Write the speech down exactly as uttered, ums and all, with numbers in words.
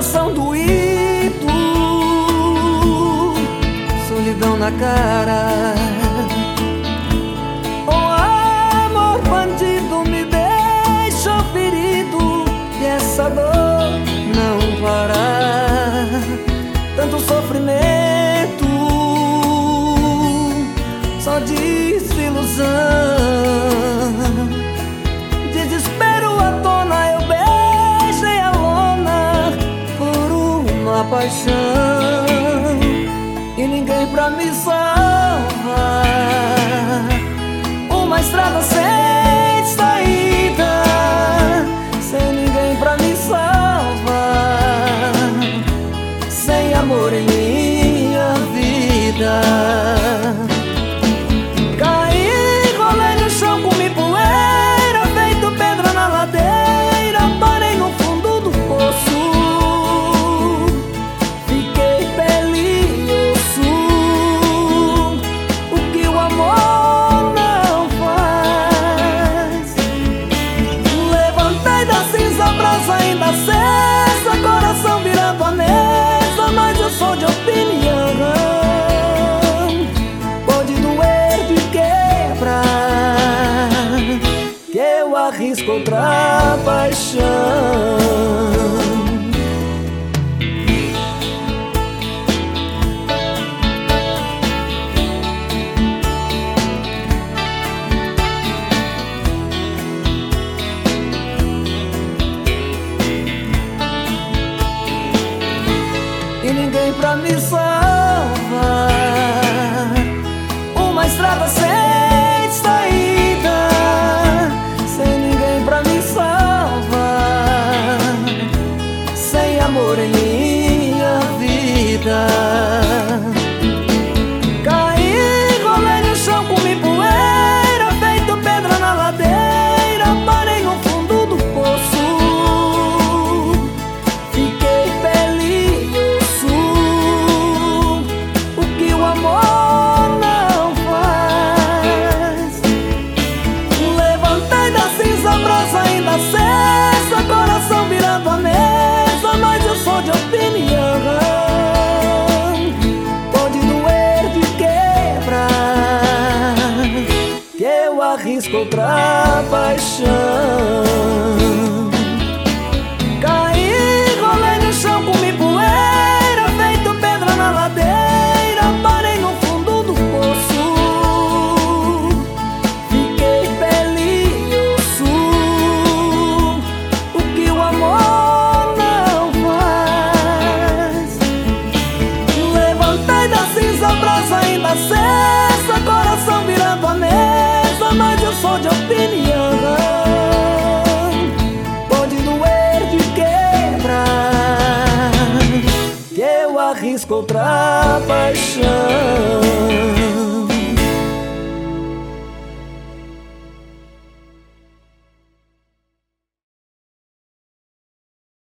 coração doído, solidão na cara. O amor bandido me deixa ferido, e essa dor não para. Tanto sofrimento, só desilusão. Desespero à tona, eu beijei a lona por uma paixão, e ninguém pra me salvar. Uma estrada sem saída, sem ninguém pra me salvar, sem amor em minha vida. Caí, rolei no chão, comi poeira, feito pedra na ladeira, parei no fundo do poço, fiquei pele e osso. O que o amor não faz. Levantei da cinza, brasa ainda acesa, coração virando a mesa, mas eu sou de opinião. Pode doer de quebrar, que eu arrisco outra paixão. E ninguém pra me salvar. Uma estrada sem saída, sem ninguém pra me salvar, sem amor em minha vida. Caí, rolei no chão, comi poeira, feito pedra na ladeira, parei no fundo do poço, fiquei pele e osso. O que o amor não faz. Levantei da cinza, brasa ainda acesa, coração virando a mesa, mas eu sou de opinião. Pode doer de quebrar, que eu arrisco outra paixão. Caí, rolei no chão, comi poeira, feito pedra na ladeira, parei no fundo do poço, fiquei pele e osso. O que o amor não faz. Levantei da cinza, brasa ainda acesa, coração virando a mesa, mas eu sou de opinião. Pode doer de quebrar, que eu arrisco outra paixão.